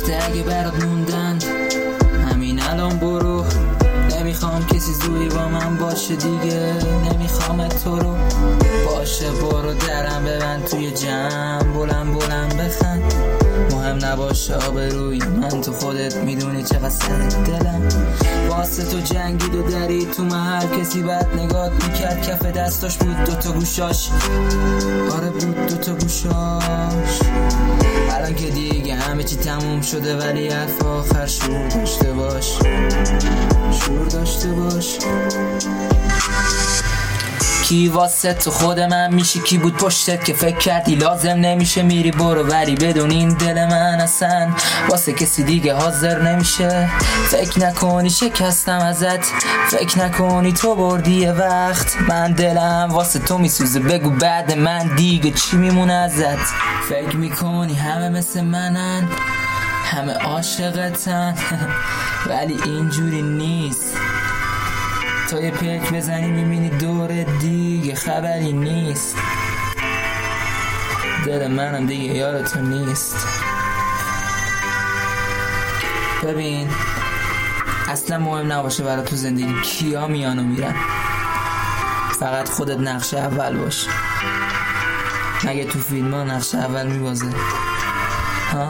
رفته اگه برات موندن همین الان برو. نمیخوام کسی زوری با من باشه دیگه، نمیخوام تو رو. باشه برو درم ببند توی جمع، بلند بلند بخند. مهم نباشه آبروی من، تو خودت میدونی چقدر سر دلم واسه تو جنگید و درید تو محل. کسی بد نگات میکرد، کف دستاش بود دوتا گوشاش. آره بود دوتا گوشاش. الان که دیگه همه چی تموم شده، ولی حرف آخر شور داشته باش، شور داشته باش. کی واسه تو خود من میشی؟ کی بود پشتت که فکر کردی لازم نمیشه میری برو ولی بدون این دل من اصلا واسه کسی دیگه حاضر نمیشه. فکر نکنی شکستم ازت، فکر نکنی تو بردی یه وقت. من دلم واسه تو میسوزه، بگو بعد من دیگه چی میمونه ازت. فکر میکنی همه مثل منن، همه عاشقتن ولی اینجوری نیست. تا یه پیک بزنی میبینی دور دیگه خبری نیست. دل منم دیگه یار تو نیست. ببین اصلا مهم نباشه برای تو زندگی کیا میان و میرن، فقط خودت نقش اول باش. مگه تو فیلم ها نقش اول میبازه ها؟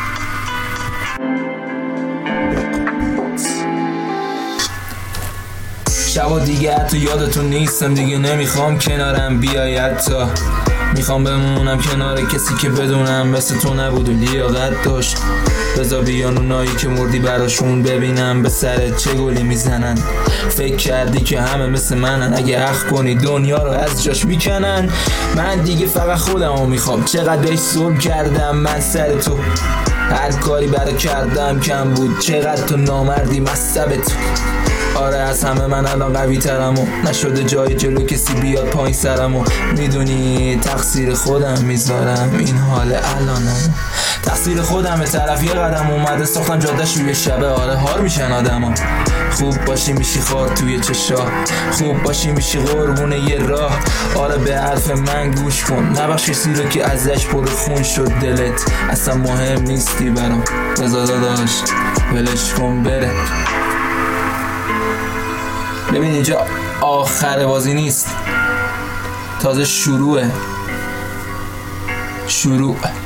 شبا دیگه حتی یادتون نیستم، دیگه نمیخوام کنارم بیای. حتی میخوام بمونم کنار کسی که بدونم مثل تو نبود و لیاقت داشت. بذار بیان اونایی که مردی براشون، ببینم به سرت چه گلی میزنن. فکر کردی که همه مثل منن، اگه حق کنی دنیا رو از جاش میکنن. من دیگه فقط خودمو میخوام، چقدر بهش ظلم کردم من سر تو. هر کاری برای کردم کم بود، چقدر تو نامردی مصبت. آره از همه من الان قوی ترم و نشده جای جلو کسی بیاد پایین سرم. و میدونی تقصیر خودم میذارم این حال الانم، تقصیر خودم. طرف یه قدم اومده ساختم جادش روی شبه. آره هار میشن آدم ها. خوب باشی میشی خار توی چشا، خوب باشی میشی قربونه یه راه. آره به حرف من گوش کن، نبخش کسی رو که ازش پر خون شد دلت. اصلا مهم نیستی برام، بذار داداش ولش کن بره. ببین اینجا آخر بازی نیست، تازه شروعه.